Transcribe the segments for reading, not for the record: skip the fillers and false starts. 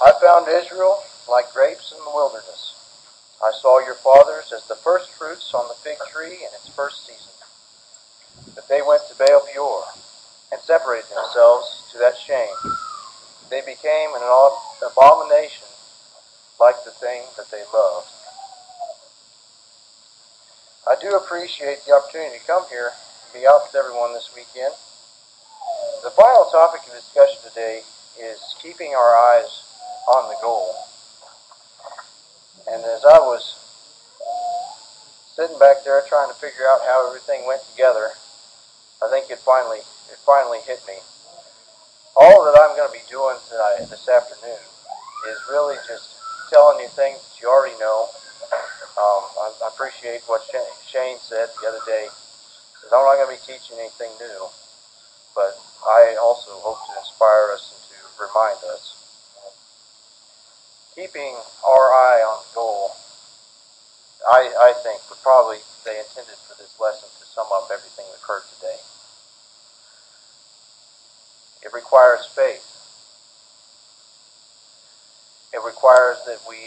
I found Israel like grapes in the wilderness. I saw your fathers as the first fruits on the fig tree in its first season. But they went to Baal Peor and separated themselves to that shame. They became an abomination like the thing that they loved. I do appreciate the opportunity to come here and be out with everyone this weekend. The final topic of discussion today is keeping our eyes on the goal. And as I was sitting back there trying to figure out how everything went together, I think it finally hit me. All that I'm going to be doing this afternoon is really just telling you things that you already know. I appreciate what Shane said the other day. He said, I'm not going to be teaching anything new, but I also hope to inspire us and to remind us. Keeping our eye on the goal, I think, would probably, they intended for this lesson to sum up everything that occurred today. It requires faith. It requires that we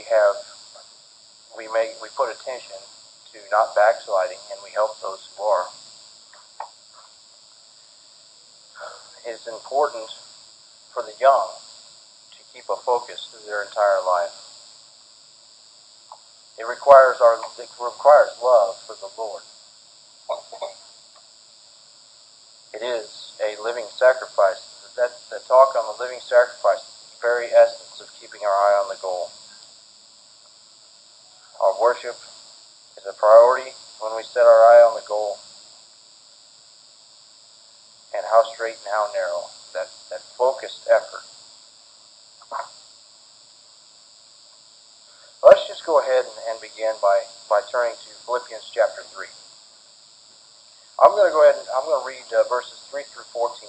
put attention to not backsliding, and we help those who are. It's important for the young to keep a focus through their entire life. It requires love for the Lord. It is a living sacrifice. The talk on the living sacrifice is the very essence of keeping our eye on the goal. Our worship is a priority when we set our eye on the goal. And how straight and how narrow, that focused effort. Let's just go ahead and begin by turning to Philippians chapter 3. I'm going to read verses 3 through 14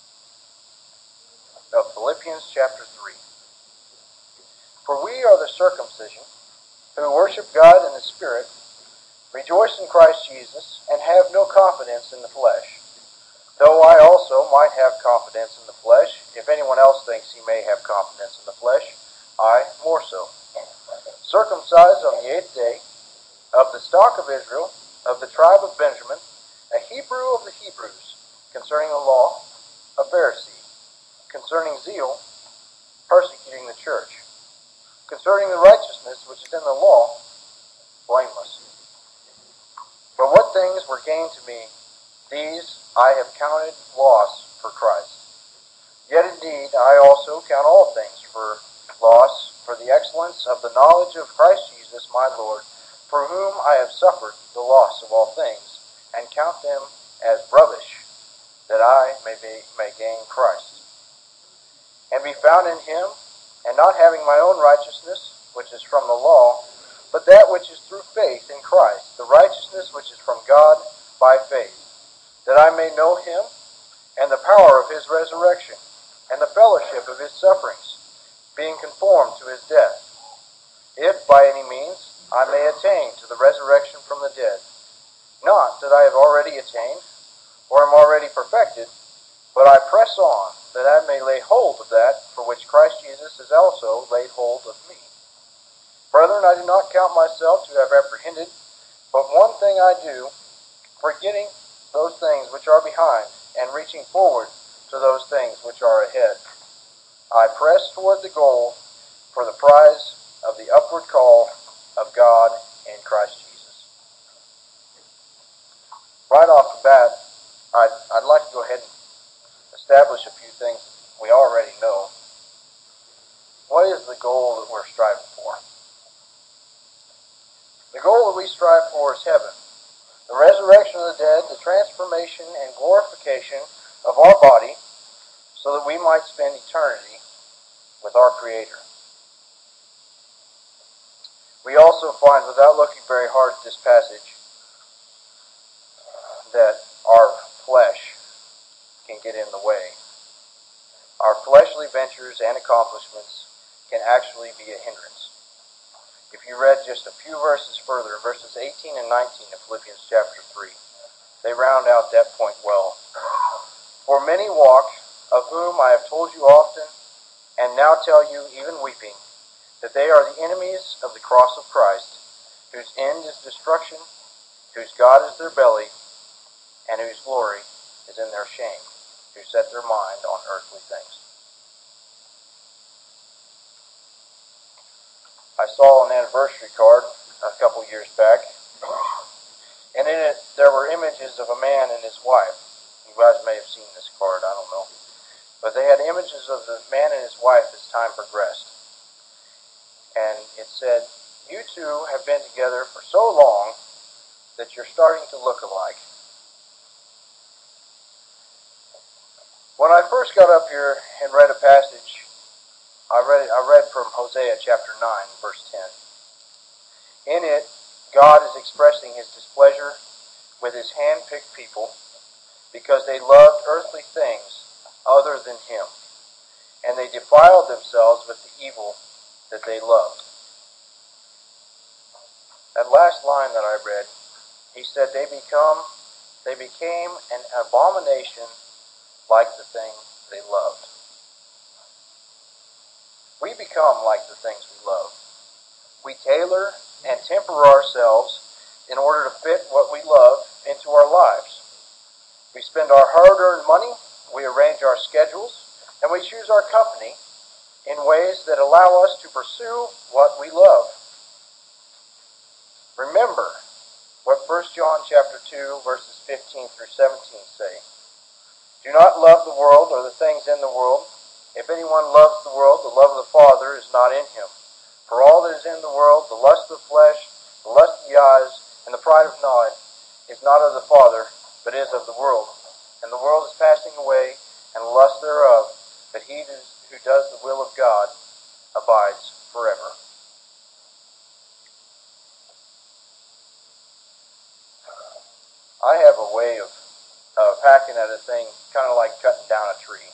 of Philippians chapter 3. For we are the circumcision, who worship God in the Spirit, rejoice in Christ Jesus, and have no confidence in the flesh. Though I also might have confidence in the flesh, if anyone else thinks he may have confidence in the flesh, I more so. Circumcised on the 8th day, of the stock of Israel, of the tribe of Benjamin, a Hebrew of the Hebrews, concerning the law, a Pharisee, concerning zeal, persecuting the church, concerning the righteousness which is in the law, blameless. But what things were gained to me, these I have counted loss for Christ. Yet indeed I also count all things for loss for the excellence of the knowledge of Christ Jesus my Lord, for whom I have suffered the loss of all things, and count them as rubbish, that I may gain Christ, and be found in him, and not having my own righteousness, which is from the law, but that which is through faith in Christ, the righteousness which is from God by faith, that I may know him, and the power of his resurrection, and the fellowship of his sufferings, being conformed to his death, if by any means I may attain to the resurrection from the dead. Not that I have already attained, or am already perfected, but I press on, that I may lay hold of that for which Christ Jesus has also laid hold of me. Brethren, I do not count myself to have apprehended, but one thing I do, forgetting those things which are behind, and reaching forward to those things which are ahead. I press toward the goal for the prize of the upward call of God in Christ Jesus. Right off the bat, I'd like to go ahead and establish a few things we already know. What is the goal that we're striving for? The goal that we strive for is heaven. The resurrection of the dead, the transformation and glorification of our body, so that we might spend eternity with our Creator. We also find, without looking very hard at this passage, that our flesh can get in the way. Our fleshly ventures and accomplishments can actually be a hindrance. If you read just a few verses further, verses 18 and 19 of Philippians chapter 3, they round out that point well. For many walk, of whom I have told you often, and now tell you, even weeping, that they are the enemies of the cross of Christ, whose end is destruction, whose God is their belly, and whose glory is in their shame, who set their mind on earthly things. I saw an anniversary card a couple years back, and in it there were images of a man and his wife. You guys may have seen this card, I don't know. But they had images of the man and his wife as time progressed. And it said, "You two have been together for so long that you're starting to look alike." When I first got up here and read a passage, I read from Hosea chapter 9, verse 10. In it, God is expressing his displeasure with his hand-picked people because they loved earthly things other than him, and they defiled themselves with the evil that they loved. That last line that I read, he said they became an abomination like the thing they loved. We become like the things we love. We tailor and temper ourselves in order to fit what we love into our lives. We spend our hard-earned money, we arrange our schedules, and we choose our company in ways that allow us to pursue what we love. Remember what 1 John chapter 2, verses 15 through 17 say. Do not love the world or the things in the world. If anyone loves the world, the love of the Father is not in him. For all that is in the world, the lust of the flesh, the lust of the eyes, and the pride of life, is not of the Father, but is of the world. And the world is passing away, and the lust thereof, but he who does the will of God abides forever. I have a way of hacking at a thing, kind of like cutting down a tree.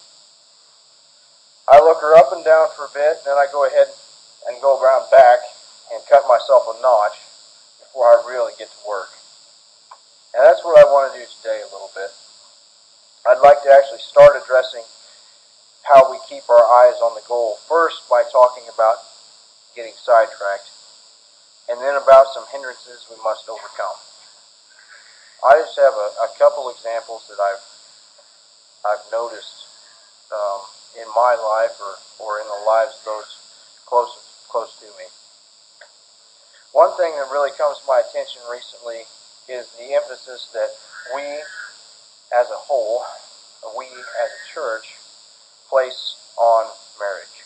I look her up and down for a bit, then I go ahead and go around back and cut myself a notch before I really get to work. And that's what I want to do today a little bit. I'd like to actually start addressing how we keep our eyes on the goal, first by talking about getting sidetracked, and then about some hindrances we must overcome. I just have a couple examples that I've noticed in my life or in the lives of those close to me. One thing that really comes to my attention recently is the emphasis that we as a whole, we as a church, place on marriage.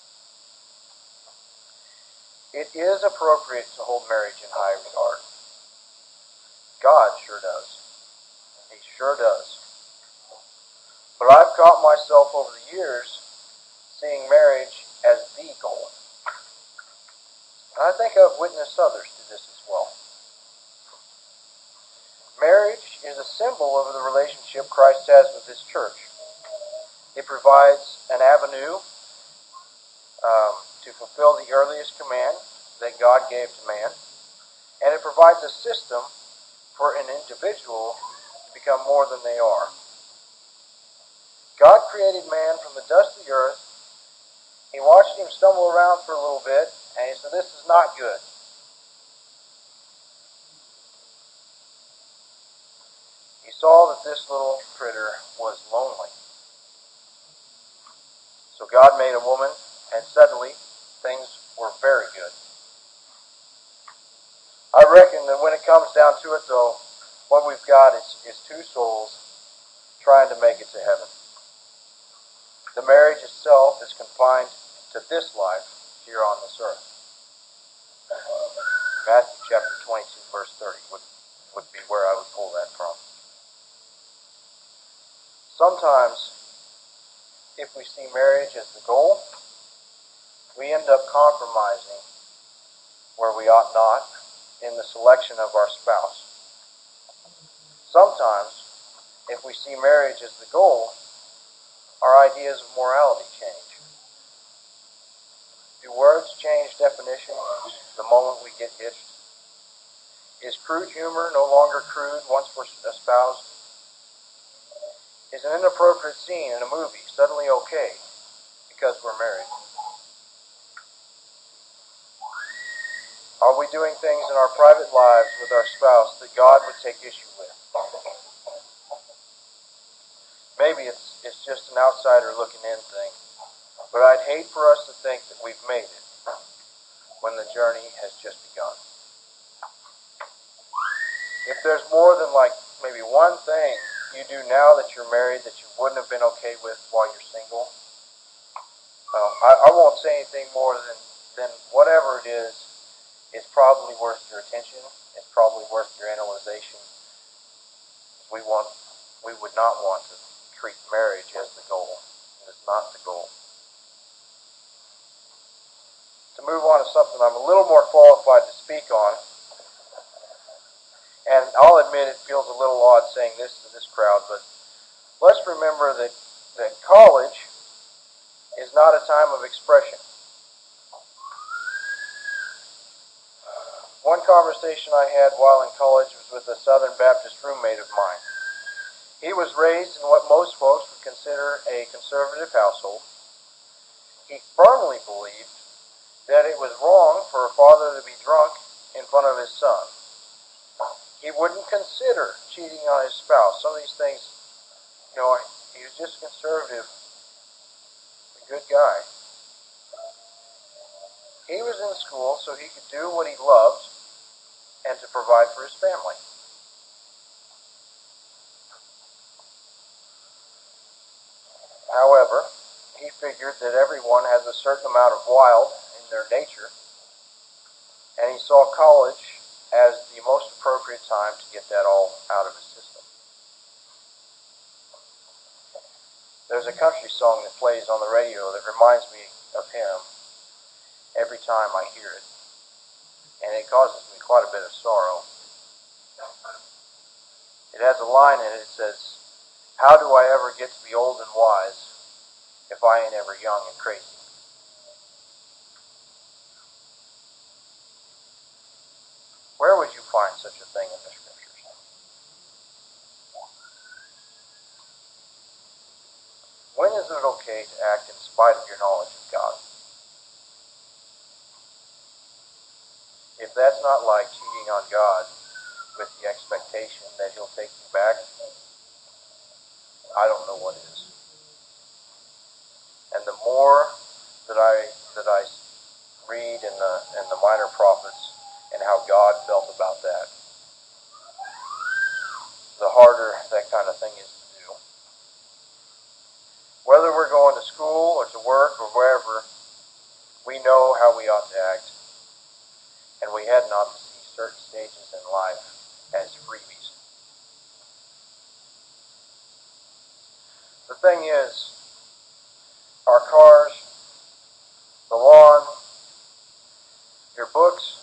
It is appropriate to hold marriage in high regard. God sure does. He sure does. But I've caught myself over the years seeing marriage as the goal. And I think I've witnessed others do this as well. Marriage is a symbol of the relationship Christ has with his church. It provides an avenue to fulfill the earliest command that God gave to man, and it provides a system for an individual to become more than they are. God created man from the dust of the earth. He watched him stumble around for a little bit, and he said, "This is not good." He saw that this little critter was lonely. So God made a woman, and suddenly things were very good. I reckon that when it comes down to it, though, what we've got is two souls trying to make it to heaven. The marriage itself is confined to this life here on this earth. Matthew chapter 22, verse 30 would be where I would pull that from. Sometimes, if we see marriage as the goal, we end up compromising where we ought not in the selection of our spouse. Sometimes, if we see marriage as the goal, our ideas of morality change. Do words change definition the moment we get hitched? Is crude humor no longer crude once we're espoused? Is an inappropriate scene in a movie suddenly okay because we're married? Are we doing things in our private lives with our spouse that God would take issue with? Maybe it's just an outsider looking in thing, but I'd hate for us to think that we've made it when the journey has just begun. If there's more than like maybe one thing you do now that you're married that you wouldn't have been okay with while you're single, I won't say anything more than whatever it is probably worth your attention. It's probably worth your analyzation. We would not want to treat marriage as the goal. It is not the goal. To move on to something I'm a little more qualified to speak on, and I'll admit it feels a little odd saying this to this crowd, but let's remember that college is not a time of expression. One conversation I had while in college was with a Southern Baptist roommate of mine. He was raised in what most folks would consider a conservative household. He firmly believed that it was wrong for a father to be drunk in front of his son. He wouldn't consider cheating on his spouse. Some of these things, he was just conservative, a good guy. He was in school so he could do what he loved and to provide for his family. However, he figured that everyone has a certain amount of wild in their nature, and he saw college as the most appropriate time to get that all out of his system. There's a country song that plays on the radio that reminds me of him every time I hear it, and it causes me quite a bit of sorrow. It has a line in it that says, "How do I ever get to be old and wise if I ain't ever young and crazy?" Where would you find such a thing in the Scriptures? When is it okay to act in spite of your knowledge of God? If that's not like cheating on God with the expectation that He'll take you back, I don't know what is. And the more that I read in the minor prophets and how God felt about that, the harder that kind of thing is to do. Whether we're going to school or to work or wherever, we know how we ought to act, and we had not to see certain stages in life as freebies. The thing is, our cars, the lawn, your books,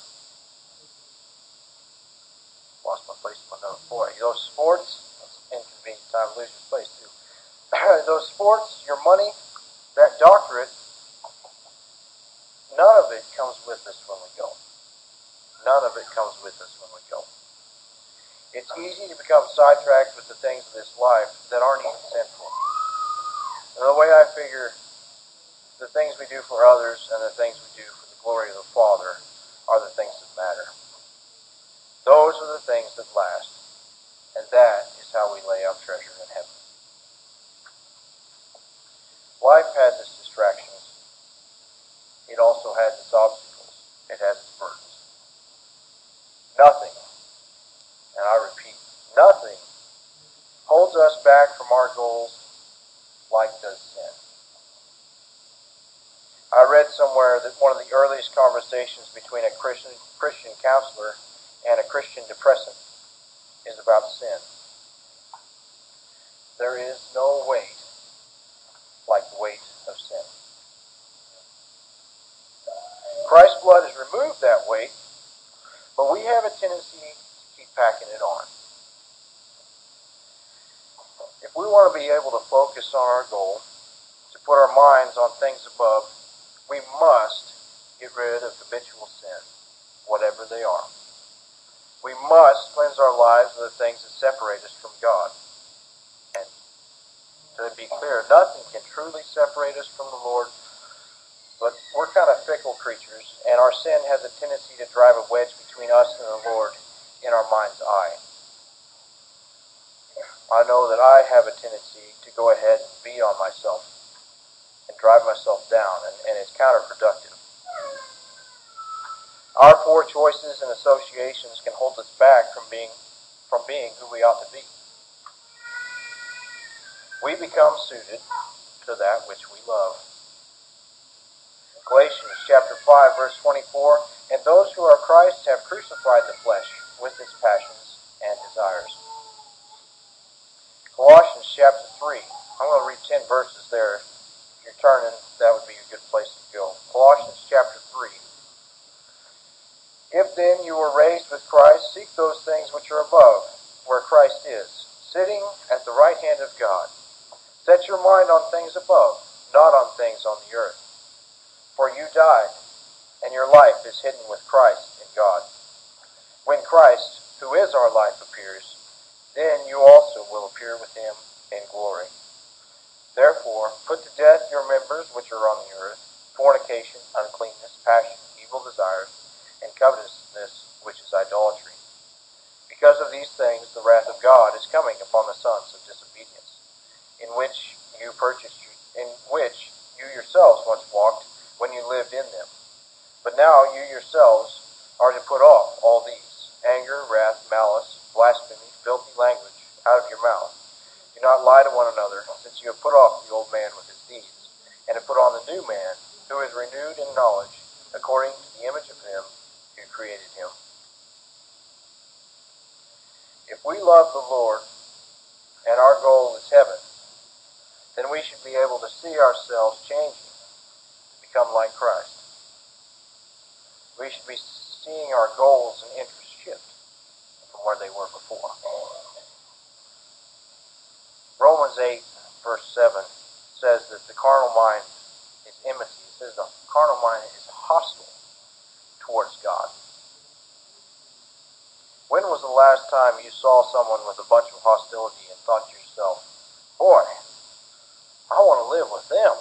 lost my place in my notes. Boy, those sports, that's an inconvenient time to lose your place too. Those sports, your money, that doctorate, none of it comes with us when we go. None of it comes with us when we go. It's easy to become sidetracked with the things of this life that aren't even sinful. And the way I figure the things we do for others and the things we do for the glory of the Father are the things that matter. Those are the things that last. And that is how we lay up treasure in heaven. Life has its distractions. It also has its obstacles. It has its burdens. Nothing, and I repeat, nothing holds us back from our goals like does sin. I read somewhere that one of the earliest conversations between a Christian counselor and a Christian depressant is about sin. There is no weight like the weight of sin. Christ's blood has removed that weight, but we have a tendency to keep packing it on. If we want to be able to focus on our goal, to put our minds on things above, we must get rid of habitual sin, whatever they are. We must cleanse our lives of the things that separate us from God. And to be clear, nothing can truly separate us from the Lord But we're kind of fickle creatures, and our sin has a tendency to drive a wedge between us and the Lord in our mind's eye. I know that I have a tendency to go ahead and beat on myself and drive myself down, and it's counterproductive. Our poor choices and associations can hold us back from being who we ought to be. We become suited to that which we love. Galatians chapter 5, verse 24, and those who are Christ have crucified the flesh with its passions and desires. Colossians chapter 3, I'm going to read 10 verses there. If you're turning, that would be a good place to go. Colossians chapter 3. If then you were raised with Christ, seek those things which are above, where Christ is, sitting at the right hand of God. Set your mind on things above, not on things on the earth. For you died, and your life is hidden with Christ in God. When Christ, who is our life, appears, then you also will appear with him in glory. Therefore, put to death your members which are on the earth, fornication, uncleanness, passion, evil desires, and covetousness, which is idolatry. Because of these things, the wrath of God is coming upon the sons of disobedience, in which you yourselves once walked when you lived in them. But now you yourselves are to put off all these: anger, wrath, malice, blasphemy, filthy language out of your mouth. Do not lie to one another, since you have put off the old man with his deeds, and have put on the new man, who is renewed in knowledge, according to the image of him who created him. If we love the Lord, and our goal is heaven, then we should be able to see ourselves changing to become like Christ. We should be seeing our goals and interests shift from where they were before. Romans 8, verse 7 says that the carnal mind is enmity. It says the carnal mind is hostile towards God. When was the last time you saw someone with a bunch of hostility and thought to yourself, boy, I want to live with them?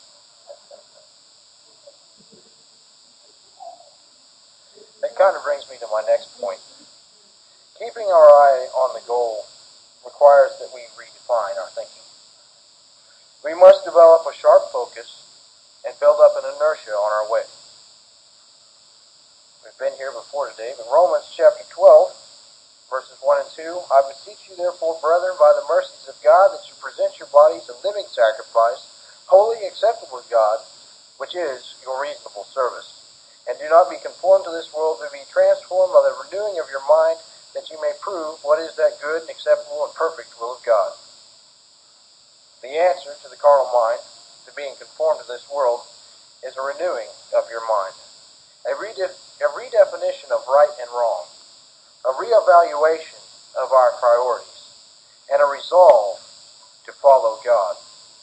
That kind of brings me to my next point. Keeping our eye on the goal requires that we redefine our thinking. We must develop a sharp focus and build up an inertia on our way. We've been here before today, but Romans chapter 12, verses 1 and 2, I beseech you therefore, brethren, by the mercies of God, that you present your bodies a living sacrifice, holy, acceptable to God, which is your reasonable service. And do not be conformed to this world, but be transformed by the renewing of your mind, that you may prove what is that good and acceptable and perfect will of God. The answer to the carnal mind, to being conformed to this world, is a renewing of your mind, a redefinition of right and wrong, a reevaluation of our priorities, and a resolve to follow God.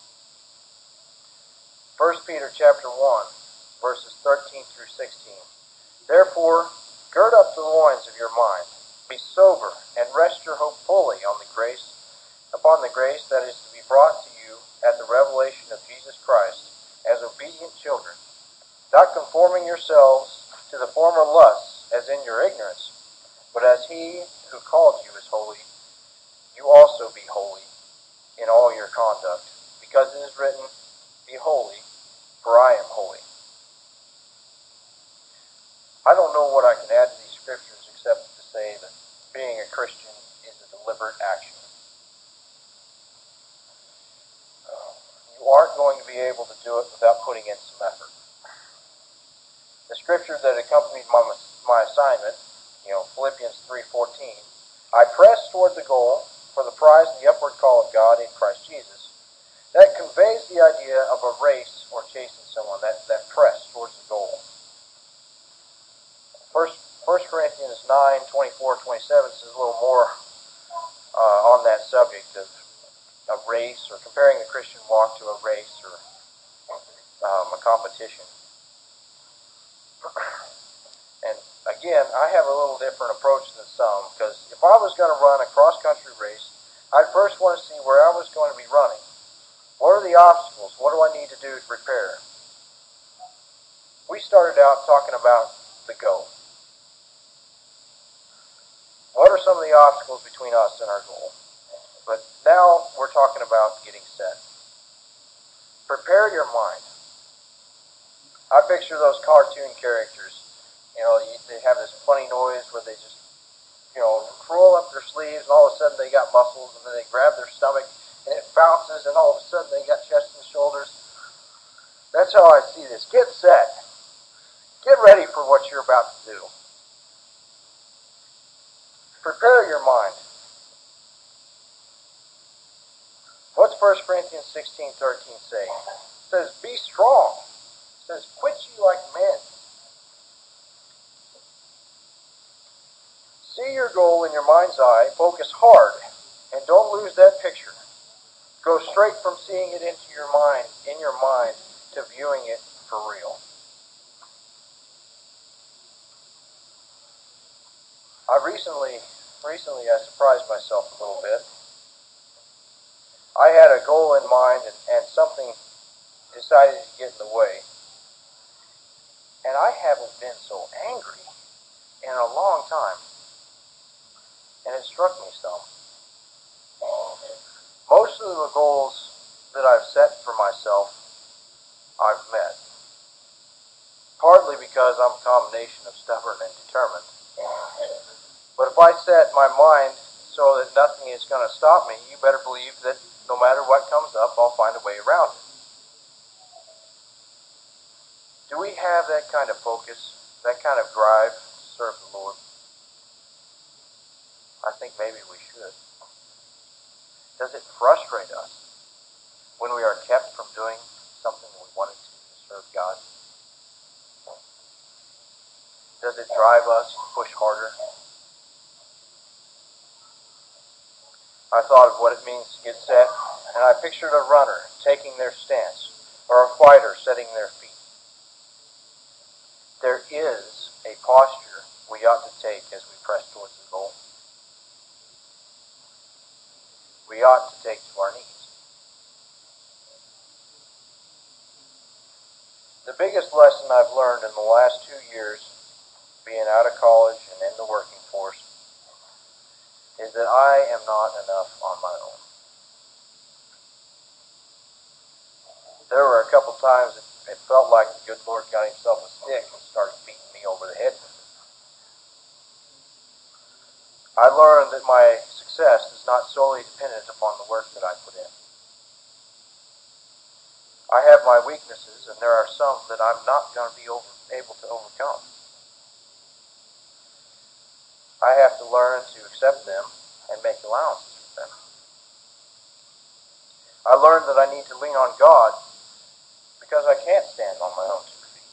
1 Peter chapter 1, verses 13 through 16. Therefore, gird up the loins of your mind, be sober, and rest your hope fully upon the grace that is to be brought to you at the revelation of Jesus Christ, as obedient children, not conforming yourselves to the former lusts as in your ignorance, but as he who called you is holy, you also be holy in all your conduct, because it is written, be holy, for I am holy. I don't know what I can add to these scriptures except to say that being a Christian is a deliberate action. You aren't going to be able to do it without putting in some effort. The scripture that accompanied my assignment, Philippians 3:14, I press toward the goal for the prize of the upward call of God in Christ Jesus. That conveys the idea of a race or chasing someone, that press towards the goal. 1 Corinthians 9:24-27 says a little more on that subject of a race, or comparing the Christian walk to a race or a competition. And again, I have a little different approach than some, because if I was going to run a cross-country race, I'd first want to see where I was going to be running. What are the obstacles? What do I need to do to prepare? We started out talking about the goal. What are some of the obstacles between us and our goal? But now we're talking about getting set. Prepare your mind. I picture those cartoon characters. They have this funny noise where they just, roll up their sleeves, and all of a sudden they got muscles, and then they grab their stomach, and it bounces, and all of a sudden they got chest and shoulders. That's how I see this. Get set. Get ready for what you're about to do. Prepare your mind. What's 1 Corinthians 16:13 say? It says, be strong. It says, quit ye like men. See your goal in your mind's eye. Focus hard. And don't lose that picture. Go straight from seeing it in your mind, to viewing it for real. Recently I surprised myself a little bit. I had a goal in mind and something decided to get in the way. And I haven't been so angry in a long time. And it struck me some. Most of the goals that I've set for myself, I've met. Partly because I'm a combination of stubborn and determined. But if I set my mind so that nothing is going to stop me, you better believe that no matter what comes up, I'll find a way around it. Do we have that kind of focus, that kind of drive to serve the Lord? I think maybe we should. Does it frustrate us when we are kept from doing something we wanted to serve God? Does it drive us to push harder? I thought of what it means to get set, and I pictured a runner taking their stance, or a fighter setting their feet. There is a posture we ought to take as we press towards the goal. We ought to take to our knees. The biggest lesson I've learned in the last 2 years, being out of college and in the working force, is that I am not enough on my own. There were a couple times it felt like the good Lord got himself a stick and started beating me over the head with it. I learned that my success is not solely dependent upon the work that I put in. I have my weaknesses, and there are some that I'm not going to be able to overcome. I have to learn to accept them and make allowances for them. I learned that I need to lean on God because I can't stand on my own 2 feet.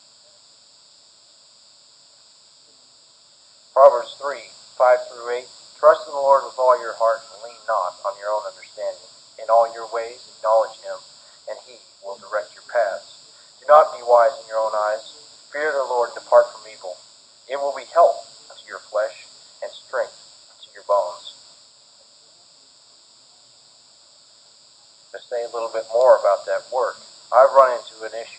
Proverbs 3:5-8. Trust in the Lord with all your heart and lean not on your own understanding. In all your ways acknowledge him, and he will direct your paths. Do not be wise in your own eyes. Fear the Lord and depart from evil. It will be health to your flesh and strength to your bones. To say a little bit more about that work, I've run into an issue.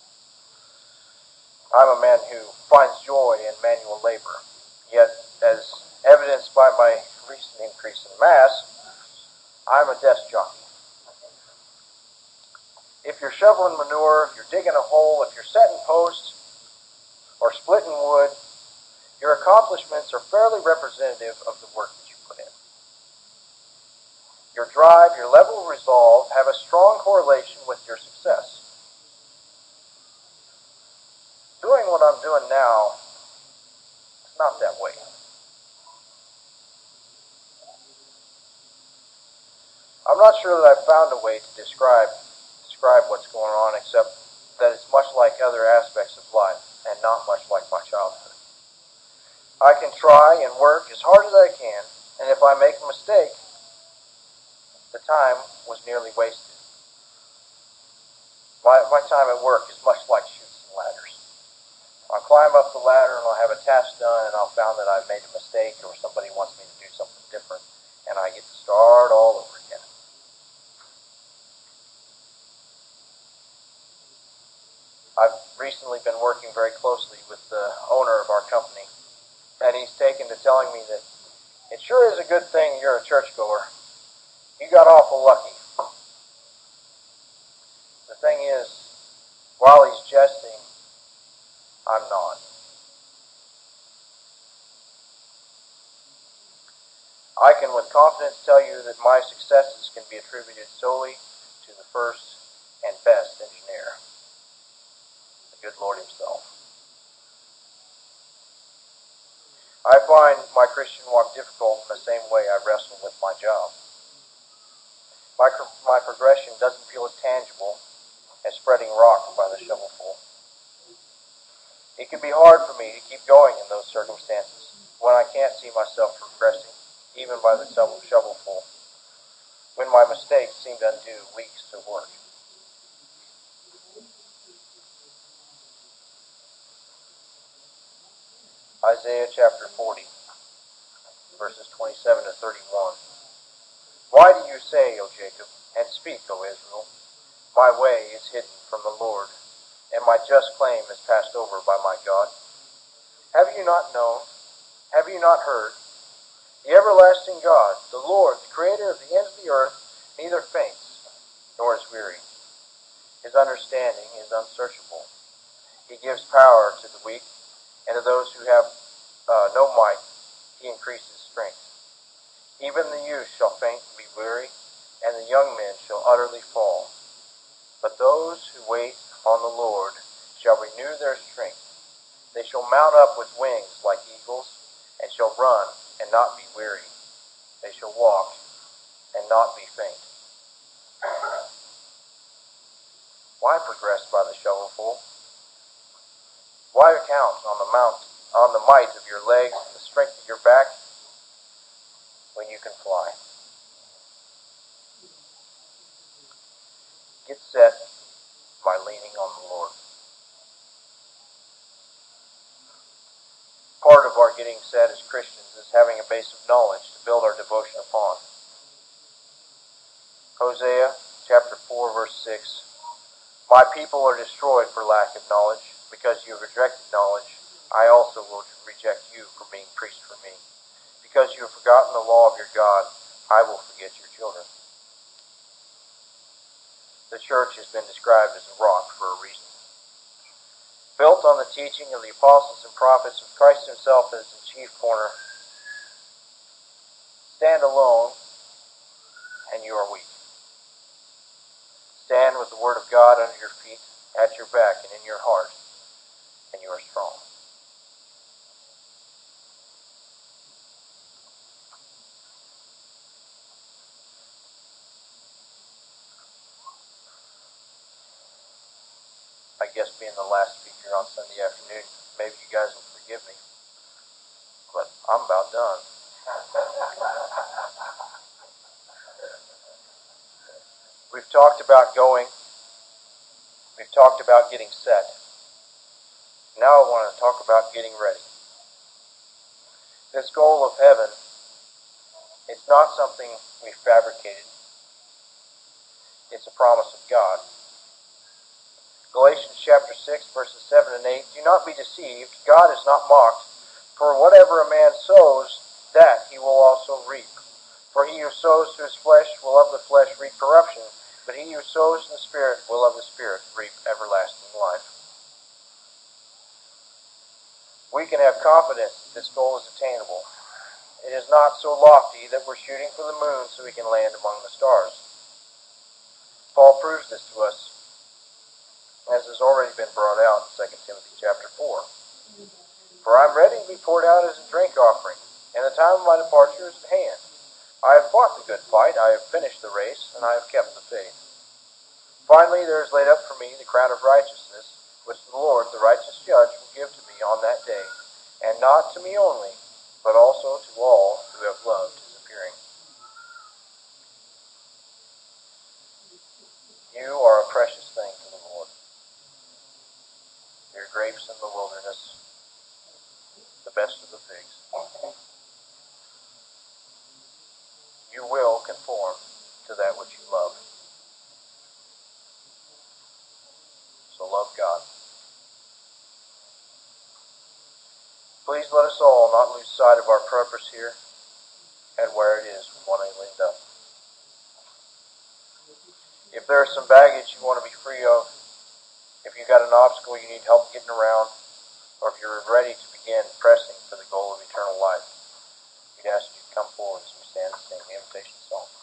I'm a man who finds joy in manual labor, yet as evidenced by my recent increase in mass, I'm a desk jockey. If you're shoveling manure, if you're digging a hole, if you're setting posts, or splitting wood, your accomplishments are fairly representative of the work that you put in. Your drive, your level of resolve have a strong correlation with your success. Doing what I'm doing now, it's not that way. I'm not sure that I've found a way to describe what's going on, except that it's much like other aspects of life and not much like my childhood. I can try and work as hard as I can, and if I make a mistake, the time was nearly wasted. My time at work is much like chutes and ladders. I'll climb up the ladder and I'll have a task done, and I'll find that I've made a mistake or somebody wants me to do something different, and I get to start all over again. I've recently been working very closely with the owner of our company, and he's taken to telling me that it sure is a good thing you're a churchgoer. You got awful lucky. The thing is, while he's jesting, I'm not. I can with confidence tell you that my successes can be attributed solely to the first and best engineer, the good Lord himself. I find my Christian walk difficult in the same way I wrestle with my job. My progression doesn't feel as tangible as spreading rock by the shovelful. It can be hard for me to keep going in those circumstances when I can't see myself progressing, even by the shovelful, when my mistakes seem to undo weeks of work. Isaiah chapter 40, verses 27 to 31. Why do you say, O Jacob, and speak, O Israel, my way is hidden from the Lord, and my just claim is passed over by my God? Have you not known? Have you not heard? The everlasting God, the Lord, the creator of the ends of the earth, neither faints nor is weary. His understanding is unsearchable. He gives power to the weak, and to those who have no might, he increases strength. Even the youth shall faint and be weary, and the young men shall utterly fall. But those who wait on the Lord shall renew their strength. They shall mount up with wings like eagles, and shall run and not be weary. They shall walk and not be faint. Why progress by the shovelful? Why count on the might of your legs and the strength of your back when you can fly? Get set by leaning on the Lord. Part of our getting set as Christians is having a base of knowledge to build our devotion upon. Hosea chapter 4, verse 6. My people are destroyed for lack of knowledge. Because you have rejected knowledge, I also will reject you from being priest for me. Because you have forgotten the law of your God, I will forget your children. The church has been described as a rock for a reason. Built on the teaching of the apostles and prophets, with Christ himself as the chief corner, stand alone, and you are weak. Stand with the word of God under your feet, at your back, and in your heart, and you are strong. I guess being the last speaker on Sunday afternoon, maybe you guys will forgive me, but I'm about done. We've talked about going. We've talked about getting set. Now I want to talk about getting ready. This goal of heaven, it's not something we fabricated. It's a promise of God. Galatians chapter 6, verses 7 and 8. Do not be deceived. God is not mocked. For whatever a man sows, that he will also reap. For he who sows to his flesh will of the flesh reap corruption, but he who sows in the Spirit will of the Spirit reap everlasting life. We can have confidence that this goal is attainable. It is not so lofty that we're shooting for the moon so we can land among the stars. Paul proves this to us, as has already been brought out in 2 Timothy chapter 4. For I am ready to be poured out as a drink offering, and the time of my departure is at hand. I have fought the good fight, I have finished the race, and I have kept the faith. Finally, there is laid up for me the crown of righteousness, which the Lord, the righteous judge, will give to me on that day, and not to me only, but also to all who have loved his appearing. You are a precious thing to the Lord. Your grapes in the wilderness, the best of the figs. You will conform to that which you love. So love God. Please let us all not lose sight of our purpose here and where it is we want to end up. If there's some baggage you want to be free of, if you've got an obstacle you need help getting around, or if you're ready to begin pressing for the goal of eternal life, we'd ask you to come forward as we stand and sing the invitation song.